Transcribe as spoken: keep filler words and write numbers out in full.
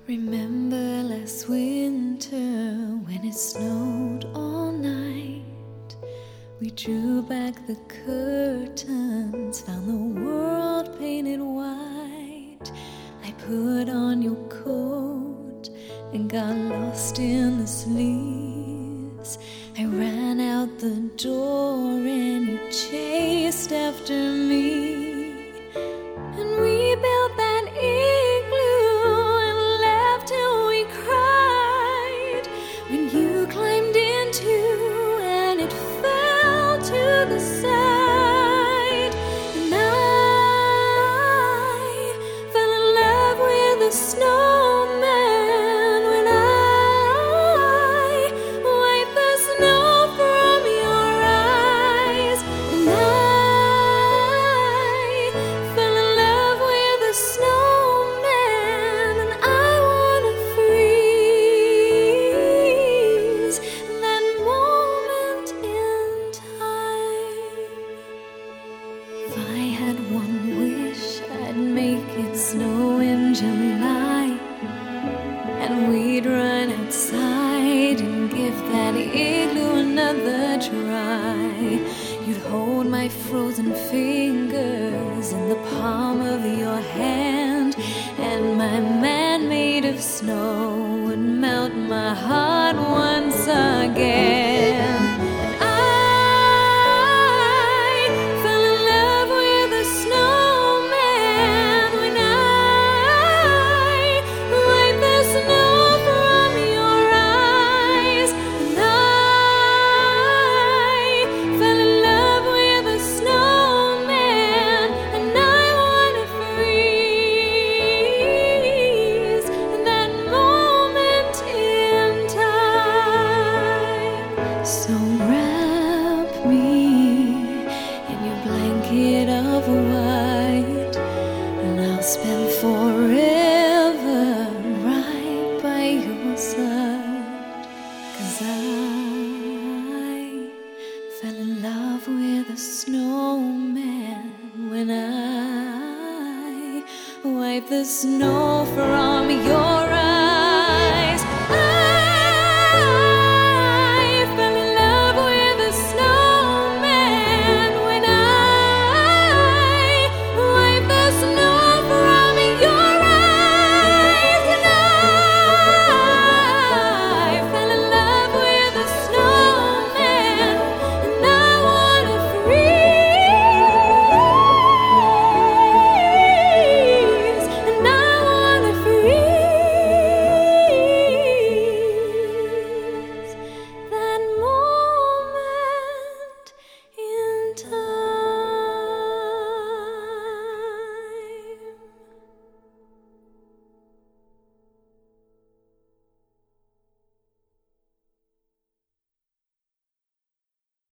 Remember last winter when it snowed all night? We drew back the curtains, found the world painted white. I put on your coat and got lost in the sleeves. I ran out the door and you chased after me. And we built that igloo and laughed till we cried. When you climbed into and it fell to the side. And I fell in love with the snowman when I wiped the snow from your eyes. And I fell in love with the snowman, and I wanna freeze that moment in time. If I had one wish, I'd make it snow in July, and we'd run outside and give that igloo another try. You'd hold my frozen fingers in the palm of your hand, and my man made of snow would melt my heart once again. I fell in love with the snowman when I wiped the snow from your eyes. And I fell in love with the snowman, and I wanna freeze that moment in time. So wrap me in your blanket of white, and I'll spend forever right by your side. 'Cause I fell in love with a snowman when I wiped the snow from your eyes.